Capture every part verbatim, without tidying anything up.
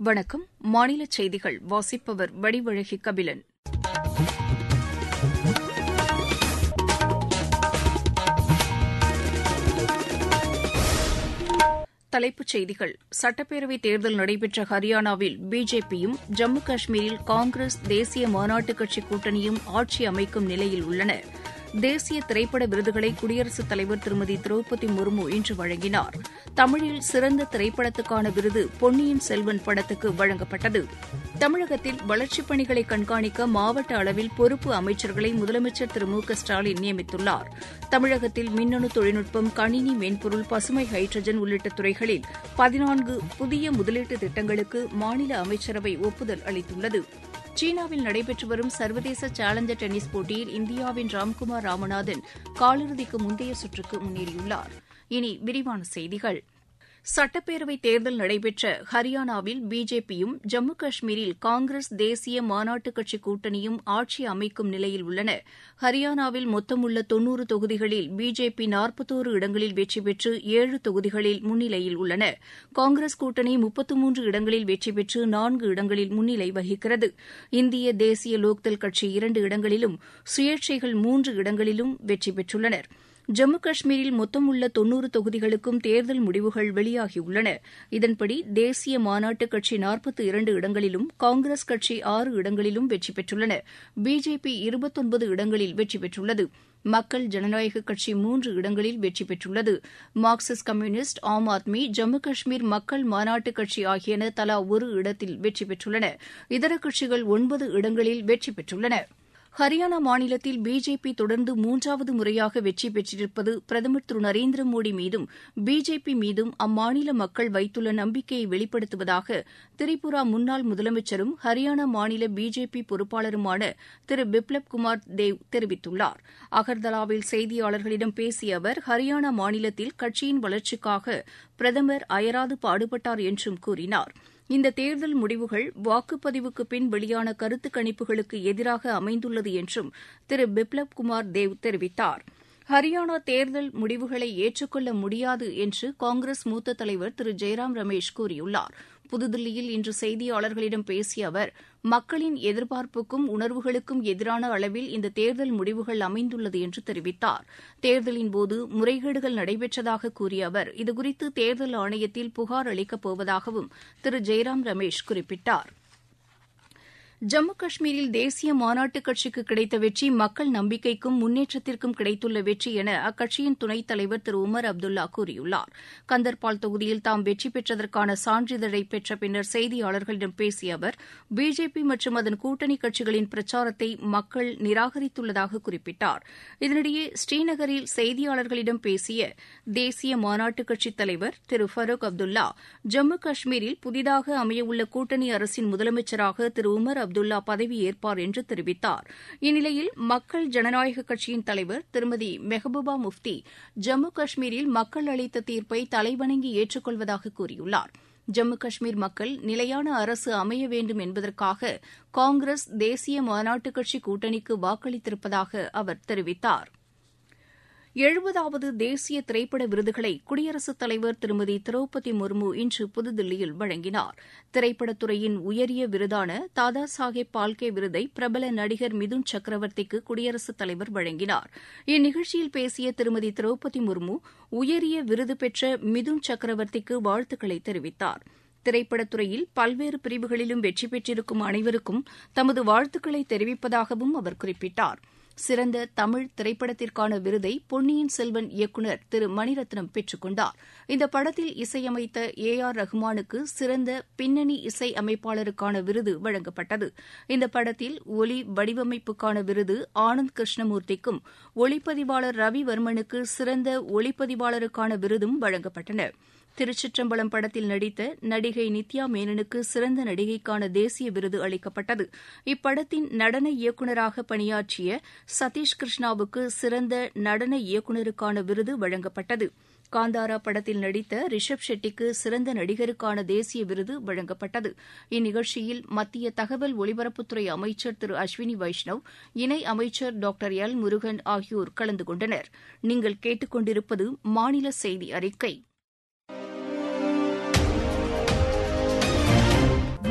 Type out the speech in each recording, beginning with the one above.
வணக்கம். மாநில செய்திகள் வாசிப்பவர் வடிவழகி கபிலன். தலைப்புச் செய்திகள். சட்டப்பேரவைத் தேர்தல் நடைபெற்ற ஹரியானாவில் பிஜேபியும், ஜம்மு காஷ்மீரில் காங்கிரஸ் தேசிய மாநாட்டுக் கட்சி கூட்டணியும் ஆட்சி அமைக்கும் நிலையில் உள்ளன. தேசிய திரைப்பட விருதுகளை குடியரசுத் தலைவர் திருமதி திரௌபதி முர்மு இன்று வழங்கினார். தமிழில் சிறந்த திரைப்படத்துக்கான விருது பொன்னியின் செல்வன் படத்துக்கு வழங்கப்பட்டது. தமிழகத்தில் வளர்ச்சிப் பணிகளை கண்காணிக்க மாவட்ட அளவில் பொறுப்பு அமைச்சர்களை முதலமைச்சர் திரு மு க ஸ்டாலின் நியமித்துள்ளார். தமிழகத்தில் மின்னணு தொழில்நுட்பம், கணினி மென்பொருள், பசுமை ஹைட்ரஜன் உள்ளிட்ட துறைகளில் பதினான்கு புதிய முதலீட்டு திட்டங்களுக்கு மாநில அமைச்சரவை ஒப்புதல் அளித்துள்ளது. சீனாவில் நடைபெற்று வரும் சர்வதேச சேலஞ்சர் டென்னிஸ் போட்டியில் இந்தியாவின் ராம்குமார் ராமநாதன் காலிறுதிக்கு முந்தைய சுற்றுக்கு முன்னேறியுள்ளார். இனி விரிவான செய்திகள். சட்டப்பேரவைத் தேர்தல் நடைபெற்ற ஹரியானாவில் பிஜேபியும், ஜம்மு காஷ்மீரில் காங்கிரஸ் தேசிய மாநாட்டுக் கட்சி கூட்டணியும் ஆட்சி அமைக்கும் நிலையில் உள்ளன. ஹரியானாவில் மொத்தமுள்ள தொன்னூறு தொகுதிகளில் பிஜேபி நாற்பத்தோரு இடங்களில் வெற்றி பெற்று ஏழு தொகுதிகளில் முன்னிலையில் உள்ளன. காங்கிரஸ் கூட்டணி முப்பத்து மூன்று இடங்களில் வெற்றி பெற்று நான்கு இடங்களில் முன்னிலை வகிக்கிறது. இந்திய தேசிய லோக்தள் கட்சி இரண்டு இடங்களிலும், சுயேட்சைகள் மூன்று இடங்களிலும் வெற்றி பெற்றுள்ளனா். ஜம்மு காஷ்மீரில் மொத்தம் உள்ள தொன்னூறு தொகுதிகளுக்கும் தேர்தல் முடிவுகள் வெளியாகியுள்ளன. இதன்படி தேசிய மாநாட்டுக் கட்சி நாற்பத்து இரண்டு இடங்களிலும், காங்கிரஸ் கட்சி ஆறு இடங்களிலும் வெற்றி பெற்றுள்ளன. பிஜேபி இருபத்தொன்பது இடங்களில் வெற்றி பெற்றுள்ளது. மக்கள் ஜனநாயக கட்சி மூன்று இடங்களில் வெற்றி பெற்றுள்ளது. மார்க்சிஸ்ட் கம்யூனிஸ்ட், ஆம் ஆத்மி, ஜம்மு காஷ்மீர் மக்கள் மாநாட்டுக் கட்சி ஆகியன தலா ஒரு இடத்தில் வெற்றி பெற்றுள்ளன. இதர கட்சிகள் ஒன்பது இடங்களில் வெற்றி பெற்றுள்ளன. ஹரியானா மாநிலத்தில் பிஜேபி தொடர்ந்து மூன்றாவது முறையாக வெற்றி பெற்றிருப்பது பிரதமர் திரு நரேந்திர மோடி மீதும், பிஜேபி மீதும் அம்மாநில மக்கள் வைத்துள்ள நம்பிக்கையை வெளிப்படுத்துவதாக திரிபுரா முன்னாள் முதலமைச்சரும் ஹரியானா மாநில பிஜேபி பொறுப்பாளருமான திரு பிப்ளப் குமார் தேவ் தெரிவித்துள்ளார். அகர்தலாவில் செய்தியாளர்களிடம் பேசிய அவர், ஹரியானா மாநிலத்தில் கட்சியின் வளர்ச்சிக்காக பிரதமர் அயராது பாடுபட்டார் என்றும் கூறினார். இந்த தேர்தல் முடிவுகள் வாக்குப்பதிவுக்கு பின் வெளியான கருத்து கணிப்புகளுக்கு எதிராக அமைந்துள்ளது என்றும் திரு பிப்ளப் குமார் தேவ் தெரிவித்தார். ஹரியானா தேர்தல் முடிவுகளை ஏற்றுக்கொள்ள முடியாது என்று காங்கிரஸ் மூத்த தலைவர் திரு ஜெய்ராம் ரமேஷ் கூறியுள்ளார். புதுதில்லியில் இன்று செய்தியாளர்களிடம் பேசிய அவர், மக்களின் எதிர்பார்ப்புக்கும் உணர்வுகளுக்கும் எதிரான அளவில் இந்த தேர்தல் முடிவுகள் அமைந்துள்ளது என்று தெரிவித்தார். தேர்தலின்போது முறைகேடுகள் நடைபெற்றதாக கூறிய அவர், இதுகுறித்து தேர்தல் ஆணையத்தில் புகார் அளிக்கப் போவதாகவும் திரு ஜெய்ராம் ரமேஷ் குறிப்பிட்டார். ஜம்மு காஷ்மீரில் தேசிய மாநாட்டுக் கட்சிக்கு கிடைத்த வெற்றி மக்கள் நம்பிக்கைக்கும் முன்னேற்றத்திற்கும் கிடைத்துள்ள வெற்றி என அக்கட்சியின் துணைத் தலைவர் திரு உமர் அப்துல்லா கூறியுள்ளார். கந்தர்பால் தொகுதியில் தாம் வெற்றி பெற்றதற்கான சான்றிதழை பெற்ற பின்னர் செய்தியாளர்களிடம் பேசிய அவர், பிஜேபி மற்றும் அதன் கூட்டணி கட்சிகளின் பிரச்சாரத்தை மக்கள் நிராகரித்துள்ளதாக குறிப்பிட்டார். இதனிடையே ஸ்ரீநகரில் செய்தியாளர்களிடம் பேசிய தேசிய மாநாட்டுக் கட்சித் தலைவர் திரு ஃபரூக் அப்துல்லா, ஜம்மு காஷ்மீரில் புதிதாக அமையவுள்ள கூட்டணி அரசின் முதலமைச்சராக திரு உமர் அப்துல்லா பதவியேற்பார் என்று தெரிவித்தார். இந்நிலையில் மக்கள் ஜனநாயக கட்சியின் தலைவர் திருமதி மெஹபூபா முஃப்தி, ஜம்மு காஷ்மீரில் மக்கள் அளித்த தீர்ப்பை தலைவணங்கி ஏற்றுக்கொள்வதாக கூறியுள்ளார். ஜம்மு காஷ்மீர் மக்கள் நிலையான அரசு அமைய வேண்டும் என்பதற்காக காங்கிரஸ் தேசிய மாநாட்டுக் கட்சி கூட்டணிக்கு வாக்களித்திருப்பதாக அவர் தெரிவித்தார். எழுபதாவது தேசிய திரைப்பட விருதுகளை குடியரசுத் தலைவர் திருமதி திரௌபதி முர்மு இன்று புதுதில்லியில் வழங்கினார். திரைப்படத்துறையின் உயரிய விருதான தாதா சாஹேப் பால்கே விருதை பிரபல நடிகர் மிதுன் சக்கரவர்த்திக்கு குடியரசுத் தலைவர் வழங்கினார். இந்நிகழ்ச்சியில் பேசிய திருமதி திரௌபதி முர்மு, உயரிய விருது பெற்ற மிதுன் சக்கரவர்த்திக்கு வாழ்த்துக்களை தெரிவித்தார். திரைப்படத்துறையில் பல்வேறு பிரிவுகளிலும் வெற்றி பெற்றிருக்கும் அனைவருக்கும் தமது வாழ்த்துக்களை தெரிவிப்பதாகவும் அவர் குறிப்பிட்டார். சிறந்த தமிழ் திரைப்படத்திற்கான விருதை பொன்னியின் செல்வன் இயக்குநர் திரு மணிரத்னம் பெற்றுக் கொண்டார். இந்த படத்தில் இசையமைத்த ஏ ஆர் ரஹ்மானுக்கு சிறந்த பின்னணி இசை அமைப்பாளருக்கான விருது வழங்கப்பட்டது. இந்த படத்தில் ஒலி வடிவமைப்புக்கான விருது ஆனந்த் கிருஷ்ணமூர்த்திக்கும், ஒளிப்பதிவாளர் ரவிவர்மனுக்கு சிறந்த ஒளிப்பதிவாளருக்கான விருதும் வழங்கப்பட்டன. திருச்சிற்றம்பலம் படத்தில் நடித்த நடிகை நித்யா மேனனுக்கு சிறந்த நடிகைக்கான தேசிய விருது அளிக்கப்பட்டது. இப்படத்தின் நடன இயக்குநராக பணியாற்றிய சதீஷ் கிருஷ்ணாவுக்கு சிறந்த நடன இயக்குநருக்கான விருது வழங்கப்பட்டது. காந்தாரா படத்தில் நடித்த ரிஷப் ஷெட்டிக்கு சிறந்த நடிகருக்கான தேசிய விருது வழங்கப்பட்டது. இந்நிகழ்ச்சியில் மத்திய தகவல் ஒலிபரப்புத்துறை அமைச்சர் திரு அஸ்வினி வைஷ்ணவ், இணை அமைச்சர் டாக்டர் எல் முருகன் ஆகியோர் கலந்து கொண்டனர். நீங்கள் கேட்டுக் கொண்டிருப்பது மாநில செய்தி அறிக்கை.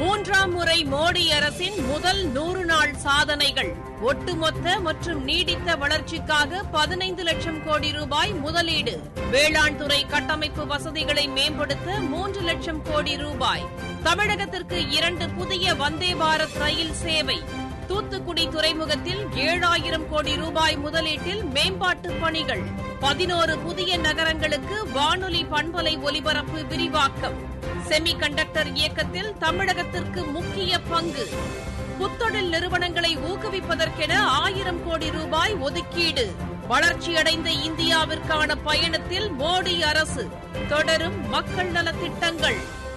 மோடி அரசின் முதல் நூறு நாள் சாதனைகள். ஒட்டுமொத்த மற்றும் நீடித்த வளர்ச்சிக்காக பதினைந்து லட்சம் கோடி ரூபாய் முதலீடு. வேளாண் துறை கட்டமைப்பு வசதிகளை மேம்படுத்த மூன்று லட்சம் கோடி ரூபாய். தமிழகத்திற்கு இரண்டு புதிய வந்தே பாரத் ரயில் சேவை. தூத்துக்குடி துறைமுகத்தில் ஏழாயிரம் கோடி ரூபாய் முதலீட்டில் மேம்பாட்டு பணிகள். பதினோரு புதிய நகரங்களுக்கு வானொலி பண்பலை ஒலிபரப்பு விரிவாக்கம். செமி கண்டக்டர் இயக்கத்தில் தமிழகத்திற்கு முக்கிய பங்கு. புத்தொழில் நிறுவனங்களை ஊக்குவிப்பதற்கென ஆயிரம் கோடி ரூபாய் ஒதுக்கீடு. வளர்ச்சியடைந்த இந்தியாவிற்கான பயணத்தில் மோடி அரசு. தொடரும் மக்கள் நலத்திட்டங்கள்.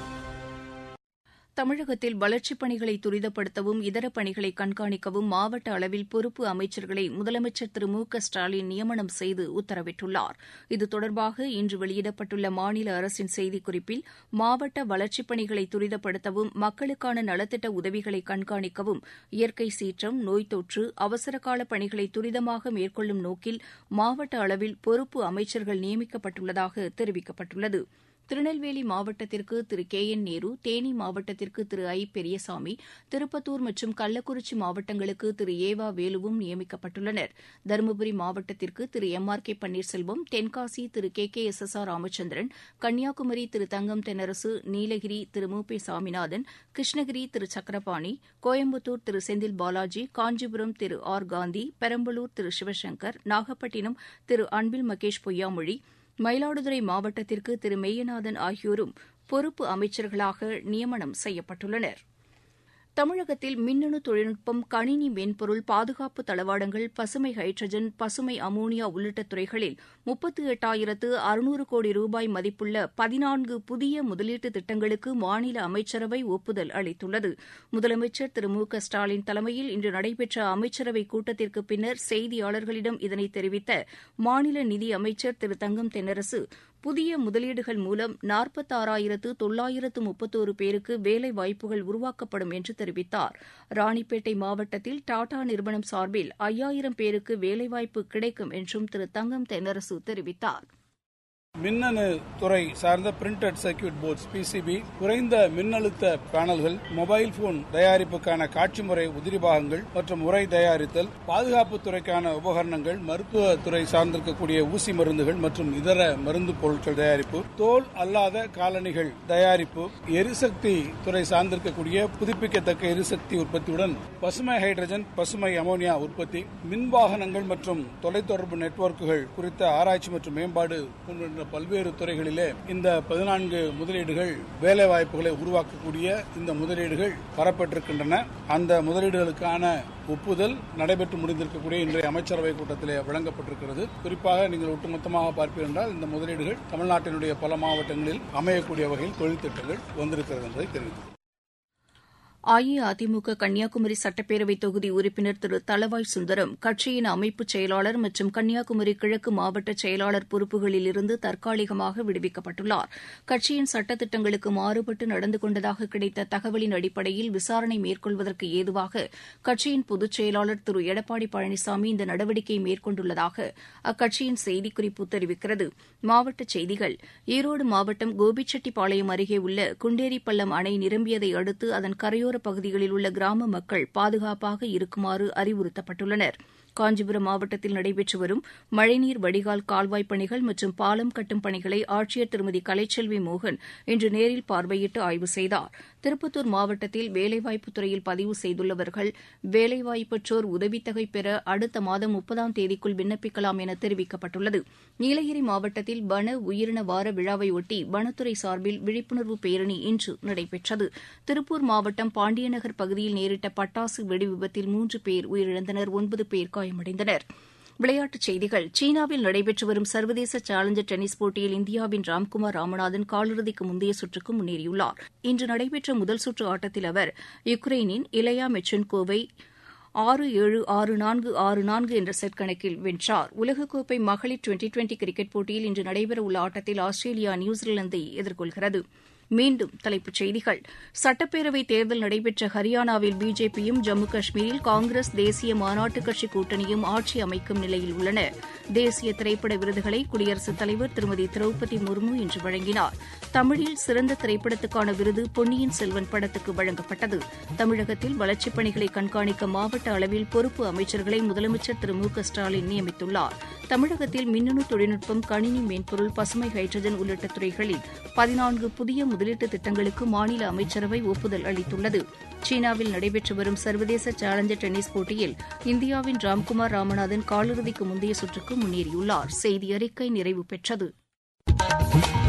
தமிழகத்தில் வளர்ச்சிப் பணிகளை துரிதப்படுத்தவும் இதர பணிகளை கண்காணிக்கவும் மாவட்ட அளவில் பொறுப்பு அமைச்சர்களை முதலமைச்சர் திரு மு க ஸ்டாலின் நியமனம் செய்து உத்தரவிட்டுள்ளார். இது தொடர்பாக இன்று வெளியிடப்பட்டுள்ள மாநில அரசின் செய்திக்குறிப்பில் மாவட்ட வளர்ச்சிப் பணிகளை துரிதப்படுத்தவும் மக்களுக்கான நலத்திட்ட உதவிகளை கண்காணிக்கவும் இயற்கை சீற்றம், நோய் தொற்று, அவசரகால பணிகளை துரிதமாக மேற்கொள்ளும் நோக்கில் மாவட்ட அளவில் பொறுப்பு அமைச்சர்கள் நியமிக்கப்பட்டுள்ளதாக தெரிவிக்கப்பட்டுள்ளது. திருநெல்வேலி மாவட்டத்திற்கு திரு கே என் நேரு, தேனி மாவட்டத்திற்கு திரு ஐ பெரியசாமி, திருப்பத்தூர் மற்றும் கள்ளக்குறிச்சி மாவட்டங்களுக்கு திரு ஏவா வேலுவும் நியமிக்கப்பட்டுள்ளனர். தருமபுரி மாவட்டத்திற்கு Thiru M R K Panneerselvam, Tenkasi Thiru K K S S R Ramachandran, Kanniyakumari Thiru Thangam Thennarasu, Nilgiri Thiru மு பி சாமிநாதன், கிருஷ்ணகிரி திரு சக்கரபாணி, கோயம்புத்தூர் திரு செந்தில் பாலாஜி, காஞ்சிபுரம் திரு ஆர் காந்தி, பெரம்பலூர் திரு சிவசங்கர், நாகப்பட்டினம் திரு அன்பில் மகேஷ் பொய்யாமொழி, மயிலாடுதுறை மாவட்டத்திற்கு திரு மெய்யநாதன் ஆகியோரும் பொறுப்பு அமைச்சர்களாக நியமனம் செய்யப்பட்டுள்ளனர். தமிழகத்தில் மின்னணு தொழில்நுட்பம், கணினி மென்பொருள், பாதுகாப்பு தளவாடங்கள், பசுமை ஹைட்ரஜன், பசுமை அமோனியா உள்ளிட்ட துறைகளில் முப்பத்து எட்டாயிரத்து அறுநூறு கோடி ரூபாய் மதிப்புள்ள பதினான்கு புதிய முதலீட்டு திட்டங்களுக்கு மாநில அமைச்சரவை ஒப்புதல் அளித்துள்ளது. முதலமைச்சர் திரு மு க ஸ்டாலின் தலைமையில் இன்று நடைபெற்ற அமைச்சரவைக் கூட்டத்திற்கு பின்னர் செய்தியாளர்களிடம் இதனை தெரிவித்த மாநில நிதி அமைச்சர் திரு தங்கம் தென்னரசு, புதிய முதலீடுகள் மூலம் நாற்பத்தாறாயிரத்து தொள்ளாயிரத்து முப்பத்தோரு பேருக்கு வேலை வாய்ப்புகள் உருவாக்கப்படும் என்று தெரிவித்தார். ராணிப்பேட்டை மாவட்டத்தில் டாடா நிறுவனம் சார்பில் ஐயாயிரம் பேருக்கு வேலைவாய்ப்பு கிடைக்கும் என்றும் திரு தங்கம் தென்னரசு தெரிவித்தார். மின்னணு துறை சார்ந்த printed circuit boards P C B, குறைந்த மின்னழுத்த பேனல்கள், மொபைல் போன் தயாரிப்புக்கான காட்சி முறை உதிரிபாகங்கள் மற்றும் உரை தயாரித்தல், பாதுகாப்பு துறைக்கான உபகரணங்கள், மருத்துவ துறை சார்ந்திருக்கக்கூடிய ஊசி மருந்துகள் மற்றும் இதர மருந்து பொருட்கள் தயாரிப்பு, தோல் அல்லாத காலணிகள் தயாரிப்பு, எரிசக்தி துறை சார்ந்திருக்கக்கூடிய புதுப்பிக்கத்தக்க எரிசக்தி உற்பத்தியுடன் பசுமை ஹைட்ரஜன், பசுமை அமோனியா உற்பத்தி, மின்வாகனங்கள் மற்றும் தொலைத்தொடர்பு நெட்வொர்க்குகள் குறித்த ஆராய்ச்சி மற்றும் மேம்பாடு போன்ற பல்வேறு துறைகளிலே இந்த பதினான்கு முதலீடுகள் வேலை வாய்ப்புகளை உருவாக்கக்கூடிய இந்த முதலீடுகள் வரப்பட்டிருக்கின்றன. அந்த முதலீடுகளுக்கான ஒப்புதல் நடைபெற்று முடிந்திருக்கக்கூடிய இன்றைய அமைச்சரவை கூட்டத்திலே வழங்கப்பட்டிருக்கிறது. குறிப்பாக நீங்கள் ஒட்டுமொத்தமாக பார்ப்பீர்கள் என்றால் இந்த முதலீடுகள் தமிழ்நாட்டினுடைய பல மாவட்டங்களில் அமையக்கூடிய வகையில் தொழில் திட்டங்கள் வந்திருக்கிறது என்பதை தெரிவித்தது. அஇஅதிமுக கன்னியாகுமரி சட்டப்பேரவை தொகுதி உறுப்பினர் திரு தளவாய் சுந்தரம் கட்சியின் அமைப்புச் செயலாளர் மற்றும் கன்னியாகுமரி கிழக்கு மாவட்ட செயலாளர் பொறுப்புகளில் இருந்து தற்காலிகமாக விடுவிக்கப்பட்டுள்ளார். கட்சியின் சட்டத்திட்டங்களுக்கு மாறுபட்டு நடந்து கொண்டதாக கிடைத்த தகவலின் அடிப்படையில் விசாரணை மேற்கொள்வதற்கு ஏதுவாக கட்சியின் பொதுச் செயலாளர் திரு எடப்பாடி பழனிசாமி இந்த நடவடிக்கையை மேற்கொண்டுள்ளதாக அக்கட்சியின் செய்திக்குறிப்பு தெரிவிக்கிறது. மாவட்டச் செய்திகள். ஈரோடு மாவட்டம் கோபிச்செட்டிப்பாளையம் அருகே உள்ள குண்டேரிப்பள்ளம் அணை நிரம்பியதை அடுத்து அதன் கரையோர பகுதிகளில் உள்ள கிராம மக்கள் பாதுகாப்பாக இருக்குமாறு அறிவுறுத்தப்பட்டுள்ளனர். காஞ்சிபுரம் மாவட்டத்தில் நடைபெற்று வரும் மழைநீர் வடிகால் கால்வாய் பணிகள் மற்றும் பாலம் கட்டும் பணிகளை ஆட்சியர் திருமதி கலைச்செல்வி மோகன் இன்று நேரில் பார்வையிட்டு ஆய்வு செய்தார். திருப்பத்தூர் மாவட்டத்தில் வேலைவாய்ப்புத் துறையில் பதிவு செய்துள்ளவர்கள் வேலைவாய்ப்பற்றோர் உதவித்தொகை பெற அடுத்த மாதம் முப்பதாம் தேதிக்குள் விண்ணப்பிக்கலாம் என தெரிவிக்கப்பட்டுள்ளது. நீலகிரி மாவட்டத்தில் வன உயிரின வார விழாவையொட்டி வனத்துறை சார்பில் விழிப்புணர்வு பேரணி இன்று நடைபெற்றது. திருப்பூர் மாவட்டம் பாண்டியநகர் பகுதியில் நேரிட்ட பட்டாசு வெடி விபத்தில் மூன்று பேர் உயிரிழந்தனர், ஒன்பது பேர் காயமடைந்தனர். விளையாட்டுச் செய்திகள். சீனாவில் நடைபெற்று வரும் சர்வதேச சேலஞ்சர் டென்னிஸ் போட்டியில் இந்தியாவின் ராம்குமார் ராமநாதன் காலிறுதிக்கு முந்தைய சுற்றுக்கு முன்னேறியுள்ளார். இன்று நடைபெற்ற முதல் சுற்று ஆட்டத்தில் அவர் யுக்ரைனின் இலயா மெச்சென்கோவை ஆறு ஏழு ஆறு நான்கு ஆறு நான்கு என்ற செட் கணக்கில் வென்றார். உலகக்கோப்பை மகளிர் டுவெண்டி டுவெண்டி கிரிக்கெட் போட்டியில் இன்று நடைபெறவுள்ள ஆட்டத்தில் ஆஸ்திரேலியா நியூசிலாந்தை எதிர்கொள்கிறது. மீண்டும் தலைப்புச் செய்திகள். சட்டப்பேரவைத் தேர்தல் நடைபெற்ற ஹரியானாவில் பிஜேபியும் ஜம்மு காஷ்மீரில் காங்கிரஸ் தேசிய மாநாட்டுக் கட்சி கூட்டணியும் ஆட்சி அமைக்கும் நிலையில் உள்ளன. தேசிய திரைப்பட விருதுகளை குடியரசுத் தலைவர் திருமதி திரௌபதி முர்மு இன்று வழங்கினார். தமிழில் சிறந்த திரைப்படத்துக்கான விருது பொன்னியின் செல்வன் படத்துக்கு வழங்கப்பட்டது. தமிழகத்தில் வளர்ச்சிப் பணிகளை கண்காணிக்க மாவட்ட அளவில் பொறுப்பு அமைச்சர்களை முதலமைச்சர் திரு மு க ஸ்டாலின் நியமித்துள்ளார். தமிழகத்தில் மின்னணு தொழில்நுட்பம், கணினி மென்பொருள், பசுமை ஹைட்ரஜன் உள்ளிட்ட துறைகளில் பதினான்கு புதிய முதலீட்டு திட்டங்களுக்கு மாநில அமைச்சரவை ஒப்புதல் அளித்துள்ளது. சீனாவில் நடைபெற்று வரும் சர்வதேச சேலஞ்சர் டென்னிஸ் போட்டியில் இந்தியாவின் ராம்குமார் ராமநாதன் காலிறுதிக்கு முந்தைய சுற்றுக்கு முன்னேறியுள்ளார். செய்தி அறிக்கை நிறைவு பெற்றது.